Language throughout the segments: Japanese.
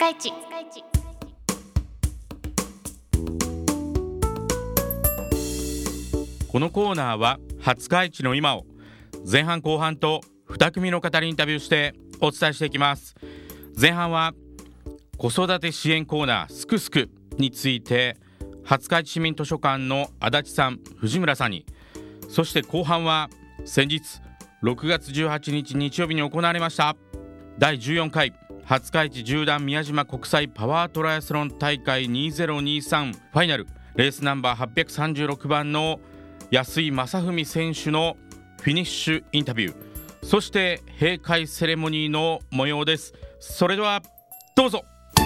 日市。 このコーナーは廿日市の今を前半後半と2組の方にインタビューしてお伝えしていきます。前半は子育て支援コーナーすくすくについて廿日市市民図書館の足立さん、藤村さんに、そして後半は先日6月18日日曜日に行われました第14回廿日市縦断宮島国際パワートライアスロン大会2023ファイナルレースナンバー836番の安井正文選手のフィニッシュインタビュー、そして閉会セレモニーの模様です。それではどうぞ。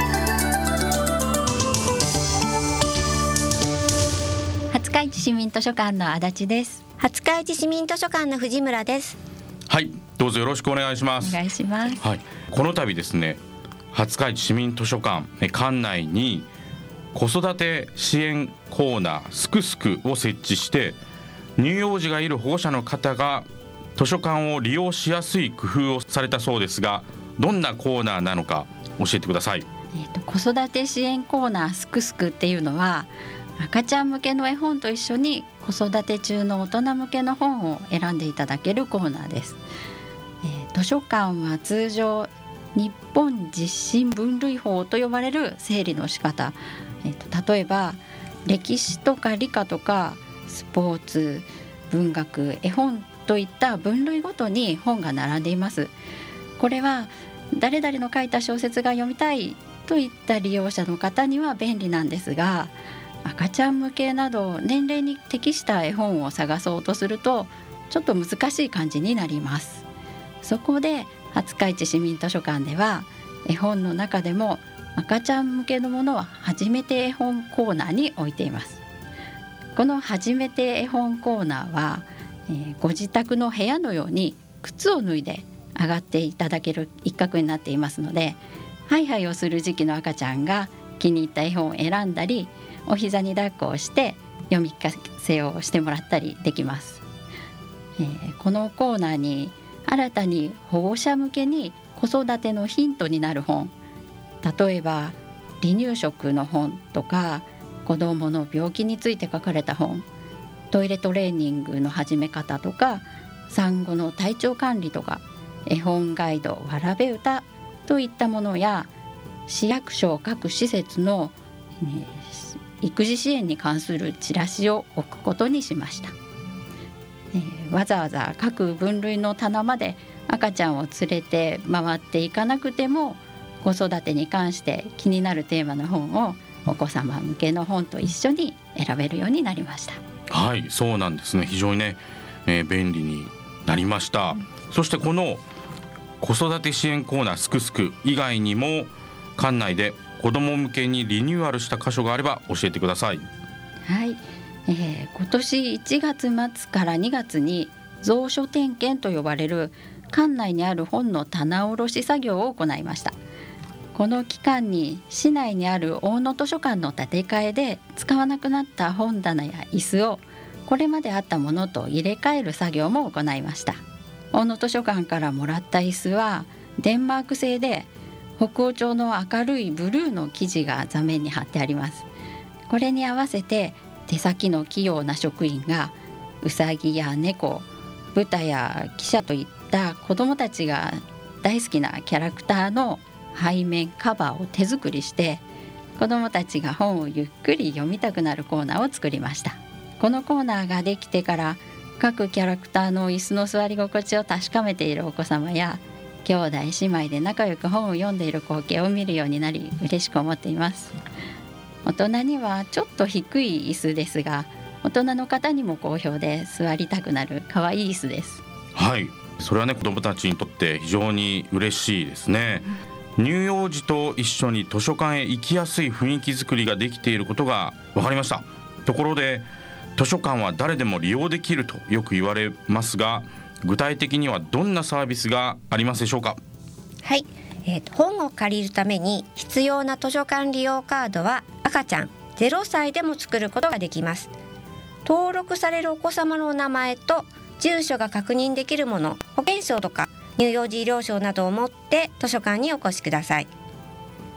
廿日市市民図書館の足立です。 廿日市市民図書館の藤村です。 はい、どうぞよろしくお願いします。 お願いします。 はい、この度ですね、廿日市市民図書館館内に子育て支援コーナーすくすくを設置して、乳幼児がいる保護者の方が図書館を利用しやすい工夫をされたそうですが、どんなコーナーなのか教えてください。 子育て支援コーナーすくすくっていうのは、赤ちゃん向けの絵本と一緒に子育て中の大人向けの本を選んでいただけるコーナーです。図書館は通常日本実心分類法と呼ばれる整理の仕方、例えば歴史とか理科とかスポーツ、文学、絵本といった分類ごとに本が並んでいます。これは誰々の書いた小説が読みたいといった利用者の方には便利なんですが、赤ちゃん向けなど年齢に適した絵本を探そうとするとちょっと難しい感じになります。そこで廿日市市民図書館では絵本の中でも赤ちゃん向けのものは初めて絵本コーナーに置いています。この初めて絵本コーナーは、ご自宅の部屋のように靴を脱いで上がっていただける一角になっていますので、ハイハイをする時期の赤ちゃんが気に入った絵本を選んだり、お膝に抱っこをして読み聞かせをしてもらったりできます。このコーナーに新たに保護者向けに子育てのヒントになる本、例えば離乳食の本とか子どもの病気について書かれた本、トイレトレーニングの始め方とか産後の体調管理とか絵本ガイドわらべ歌といったものや、市役所各施設の、育児支援に関するチラシを置くことにしました。わざわざ各分類の棚まで赤ちゃんを連れて回っていかなくても、子育てに関して気になるテーマの本をお子様向けの本と一緒に選べるようになりました。 はい、そうなんですね。非常にね、便利になりました。そしてこの子育て支援コーナーすくすく以外にも館内で子ども向けにリニューアルした箇所があれば教えてください。 はい、今年1月末から2月に蔵書点検と呼ばれる館内にある本の棚卸し作業を行いました。この期間に市内にある大野図書館の建て替えで使わなくなった本棚や椅子をこれまであったものと入れ替える作業も行いました。大野図書館からもらった椅子はデンマーク製で、北欧調の明るいブルーの生地が座面に貼ってあります。これに合わせて手先の器用な職員がうさぎや猫、豚や汽車といった子どもたちが大好きなキャラクターの背面カバーを手作りして、子どもたちが本をゆっくり読みたくなるコーナーを作りました。このコーナーができてから各キャラクターの椅子の座り心地を確かめているお子様や、兄弟姉妹で仲良く本を読んでいる光景を見るようになり嬉しく思っています。大人にはちょっと低い椅子ですが、大人の方にも好評で座りたくなる可愛い椅子です。 はい、それはね、子どもたちにとって非常に嬉しいですね。乳幼児と一緒に図書館へ行きやすい雰囲気作りができていることが分かりました。ところで図書館は誰でも利用できるとよく言われますが、具体的にはどんなサービスがありますでしょうか。 はい、本を借りるために必要な図書館利用カードは赤ちゃん0歳でも作ることができます。登録されるお子様の名前と住所が確認できるもの、保険証とか乳幼児医療証などを持って図書館にお越しください。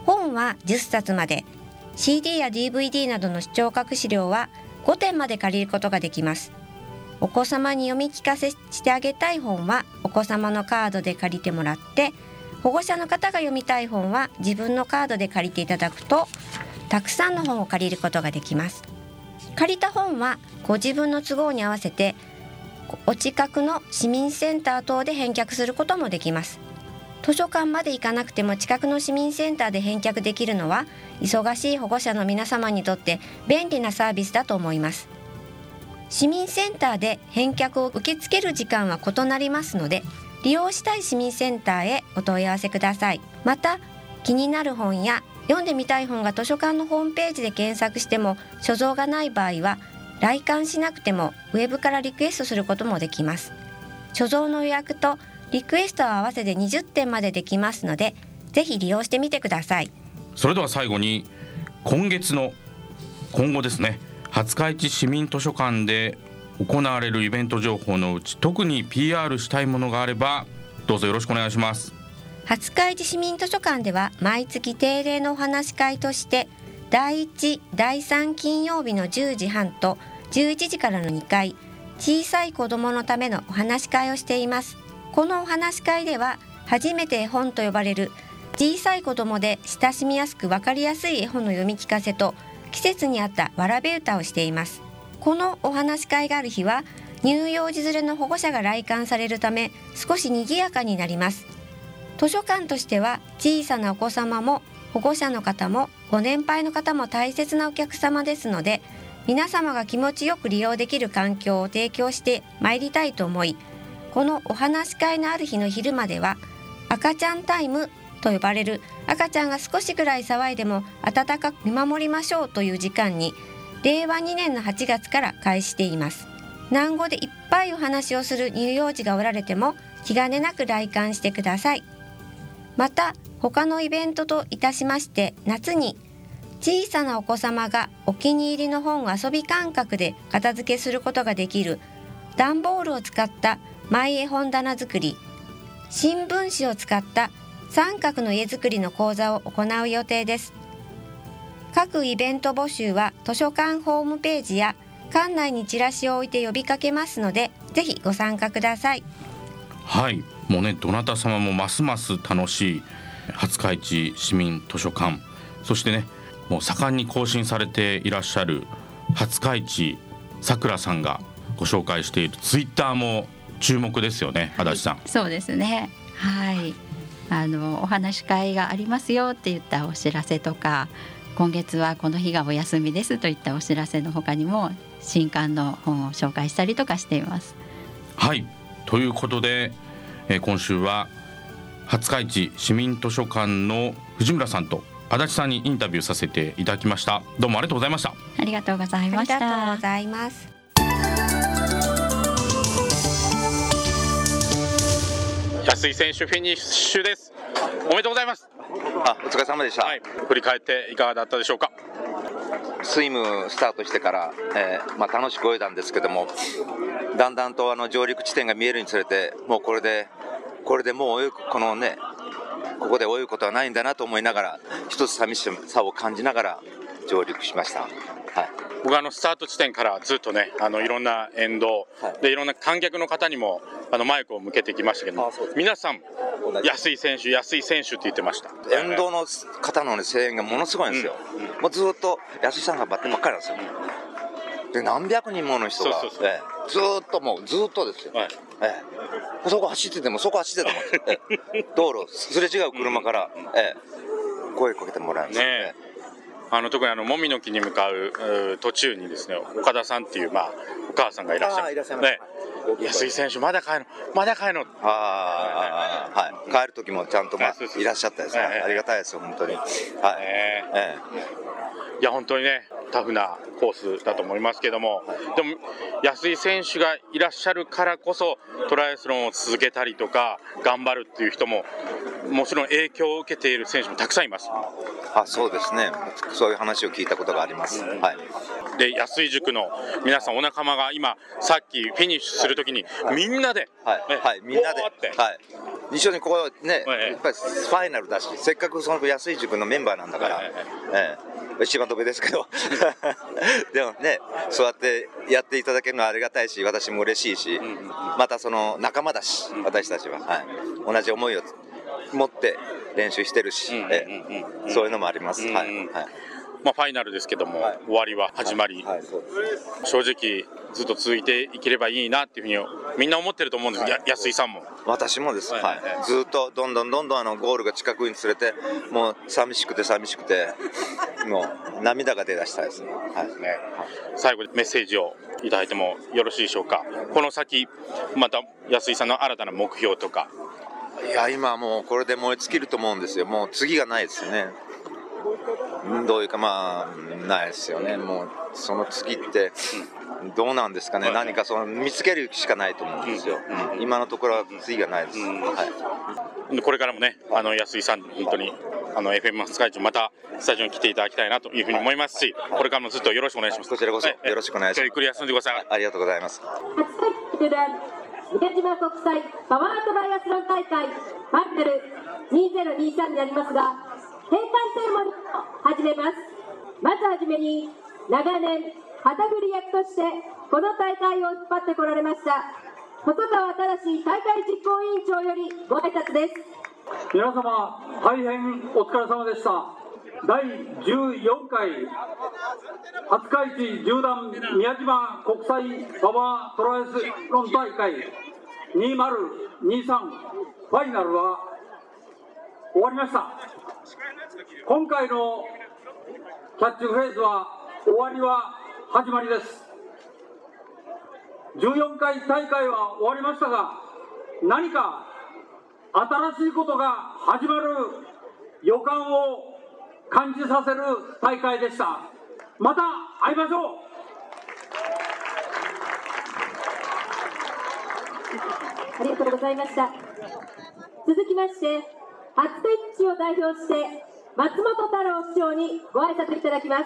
本は10冊まで、 CD や DVD などの視聴覚資料は5点まで借りることができます。お子様に読み聞かせしてあげたい本はお子様のカードで借りてもらって、保護者の方が読みたい本は自分のカードで借りていただくと、たくさんの本を借りることができます。借りた本はご自分の都合に合わせてお近くの市民センター等で返却することもできます。図書館まで行かなくても近くの市民センターで返却できるのは、忙しい保護者の皆様にとって便利なサービスだと思います。市民センターで返却を受け付ける時間は異なりますので、利用したい市民センターへお問い合わせください。また、気になる本や読んでみたい本が図書館のホームページで検索しても所蔵がない場合は、来館しなくてもウェブからリクエストすることもできます。所蔵の予約とリクエストは合わせて20点までできますので、ぜひ利用してみてください。 それでは最後に、今後ですね、廿日市市民図書館で行われるイベント情報のうち、特に PR したいものがあればどうぞよろしくお願いします。 廿日市市民図書館では毎月定例のお話し会として、第1、第3金曜日の10時半と11時からの2回、小さい子どものためのお話し会をしています。このお話し会では、初めて絵本と呼ばれる小さい子どもで親しみやすく分かりやすい絵本の読み聞かせと、季節に合ったわらべ歌をしています。このお話し会がある日は、乳幼児連れの保護者が来館されるため、少し賑やかになります。図書館としては、小さなお子様も保護者の方もご年配の方も大切なお客様ですので、皆様が気持ちよく利用できる環境を提供してまいりたいと思い、このお話し会のある日の昼までは、赤ちゃんタイムと呼ばれる、赤ちゃんが少しくらい騒いでも温かく見守りましょうという時間に、令和2年の8月から開始しています。南語でいっぱいお話をする乳幼児がおられても気兼ねなく来館してください。また、他のイベントといたしまして、夏に小さなお子様がお気に入りの本を遊び感覚で片付けすることができる段ボールを使ったマイ絵本棚作り、新聞紙を使った三角の家作りの講座を行う予定です。各イベント募集は図書館ホームページや館内にチラシを置いて呼びかけますので、ぜひご参加ください。 はい、もうね、どなた様もますます楽しい廿日市市民図書館、そしてね、もう盛んに更新されていらっしゃる廿日市さくらさんがご紹介しているツイッターも注目ですよね、足立さん。 そうですね、はい、お話し会がありますよって言ったお知らせとか、今月はこの日がお休みですといったお知らせの他にも、新刊の本を紹介したりとかしています。 はい、ということで、今週は廿日市市民図書館の藤村さんと足立さんにインタビューさせていただきました。どうもありがとうございました。 ありがとうございました。 ありがとうございます。 安井選手フィニッシュです。おめでとうございます。 お疲れ様でした。 はい、振り返っていかがだったでしょうか。 スイムスタートしてから、楽しく泳いだんですけども、だんだんと上陸地点が見えるにつれて、もうこれでもう泳ぐ、ここで泳ぐことはないんだなと思いながら、一つ寂しさを感じながら上陸しました。はい、 僕はスタート地点からずっとね、いろんな沿道、でいろんな観客の方にもマイクを向けてきましたけど、皆さん安井選手って言ってました。 沿道の方の、声援がものすごいんですよ。もうずっと安井さんがバッテンばっかりなんですよ。で何百人もの人がずっとですよ。そこ走ってても道路すれ違う車から、声かけてもらうんですよね。 特にもみの木に向かう途中にですね、岡田さんっていう、お母さんがいらっしゃる。安井選手まだ帰るの。 帰る時もちゃんといらっしゃったですね。ありがたいですよ本当に。 いや本当にね、タフなコースだと思いますけども、でも安井選手がいらっしゃるからこそトライアスロンを続けたりとか頑張るっていう人も、もちろん影響を受けている選手もたくさんいます。 そうですね、そういう話を聞いたことがあります。 で安井塾の皆さん、お仲間が今さっきフィニッシュするときにみんなで、 みんなで、 一緒にこうね、やっぱりファイナルだし、せっかくその安井塾のメンバーなんだから、一番飛びですけどでもね、そうやってやっていただけるのはありがたいし、私も嬉しいし、またその仲間だし、私たちは、同じ思いを持って練習してるし、そういうのもあります。 ファイナルですけども、終わりは始まり、正直ずっと続いていければいいなっていうふうにみんな思ってると思うんです、安井さんも。 私もです、ずっとどんどんゴールが近くにつれて、もう寂しくてもう涙が出だしたですね。 最後にメッセージをいただいてもよろしいでしょうか。この先また安井さんの新たな目標とか。 いや、今もうこれで燃え尽きると思うんですよ。もう次がないですよね。どういうかないですよね。もうその次ってどうなんですかね。何かその見つけるしかないと思うんですよ。今のところは次がないです。 これからもね、安井さん本当にFM 初会長またスタジオに来ていただきたいなというふうに思いますし、これからもずっとよろしくお願いします。 こちらこそよろしくお願いします。 ゆっくり休んでください。 ありがとうございます。 宮島国際パワートライアスロン大会ファイナル2023になりますが、閉会セレモニーを始めます。まずはじめに長年旗振り役としてこの大会を引っ張ってこられました細川忠大会実行委員長よりご挨拶です。 皆様大変お疲れ様でした。第14回廿日市縦断宮島国際パワートライアスロン大会2023ファイナルは終わりました。今回のキャッチフレーズは終わりは始まりです。14回大会は終わりましたが、何か新しいことが始まる予感を感じさせる大会でした。また会いましょう。 ありがとうございました。続きまして廿日市市を代表して松本太郎市長にご挨拶いただきます。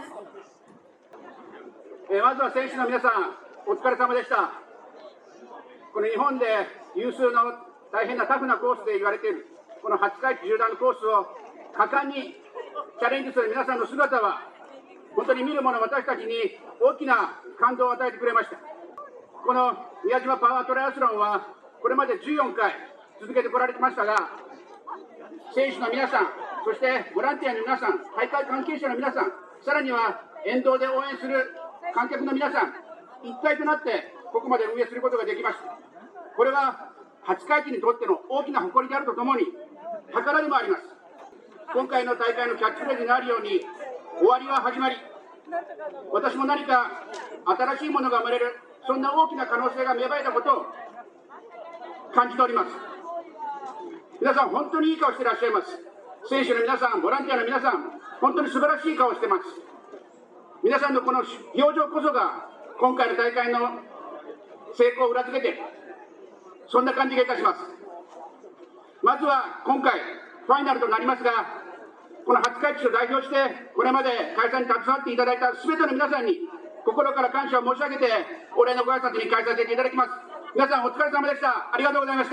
まずは選手の皆さん、お疲れ様でした。この日本で有数の大変なタフなコースで言われているこの廿日市縦断のコースを果敢にチャレンジする皆さんの姿は本当に見る者私たちに大きな感動を与えてくれました。この宮島パワートライアスロンはこれまで14回続けてこられてましたが、選手の皆さん、そしてボランティアの皆さん、大会関係者の皆さん、さらには沿道で応援する観客の皆さん、一体となってここまで運営することができました。これは廿日市にとっての大きな誇りであるとともに宝でもあります。今回の大会のキャッチフレーズにあるように、終わりは始まり、私も何か新しいものが生まれる、そんな大きな可能性が芽生えたことを感じております。皆さん本当にいい顔していらっしゃいます。選手の皆さん、ボランティアの皆さん、本当に素晴らしい顔をしています。皆さんのこの表情こそが今回の大会の成功を裏付けている、そんな感じがいたします。まずは今回ファイナルとなりますが、この廿日市を代表してこれまで開催に携わっていただいたすべての皆さんに心から感謝を申し上げて、お礼のご挨拶に返させていただきます。皆さんお疲れ様でした。ありがとうございました。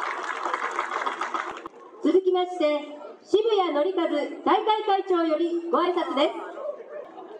続きまして渋谷紀和大会会長よりご挨拶です。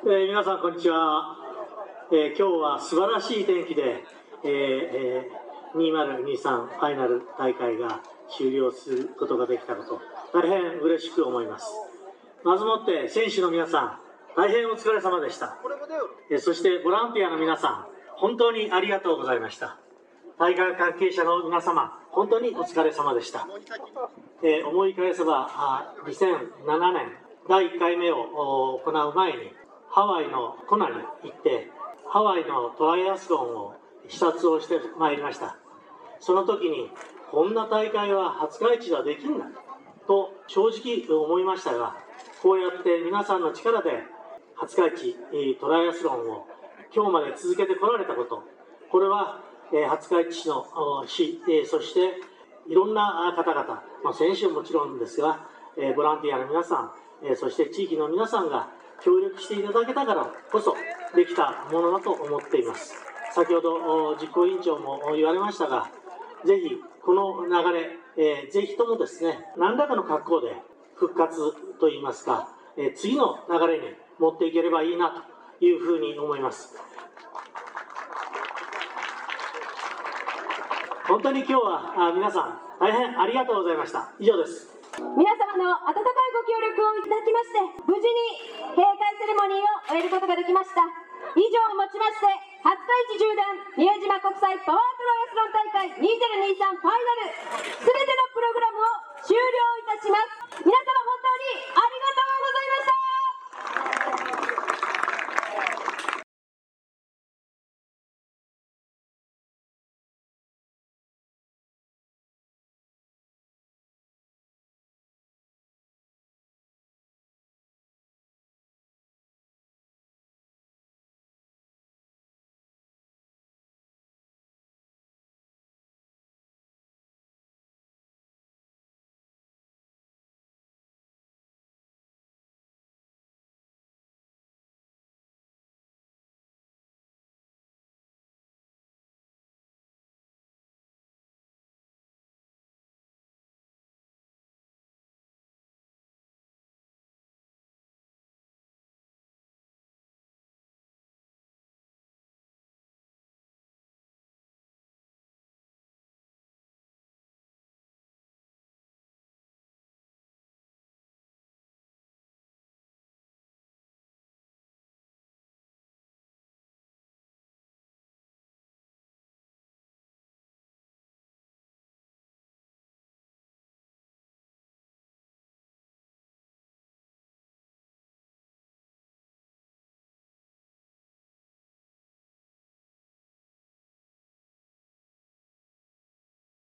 皆さんこんにちは。今日は素晴らしい天気で、2023ファイナル大会が終了することができたこと、大変嬉しく思います。まずもって選手の皆さん、大変お疲れ様でした。そしてボランティアの皆さん、本当にありがとうございました。大会関係者の皆様、本当にお疲れ様でした。思い返せば2007年第1回目を行う前にハワイのコナに行ってハワイのトライアスロンを視察をしてまいりました。その時にこんな大会は廿日市ではできんだと正直思いましたが、こうやって皆さんの力で廿日市トライアスロンを今日まで続けてこられたこと、これは廿日市市の市、そしていろんな方々、選手ももちろんですが、ボランティアの皆さん、そして地域の皆さんが協力していただけたからこそできたものだと思っています。先ほど実行委員長も言われましたが、 ぜひこの流れ、ぜひともですね、何らかの格好で復活といいますか、次の流れに持っていければいいなというふうに思います。本当に今日は皆さん大変ありがとうございました。以上です。 皆様の温かいご協力をいただきまして、無事に閉会セレモニーを終えることができました。以上をもちまして、廿日市縦断宮島国際パワープロレスロン大会2023ファイナル、すべての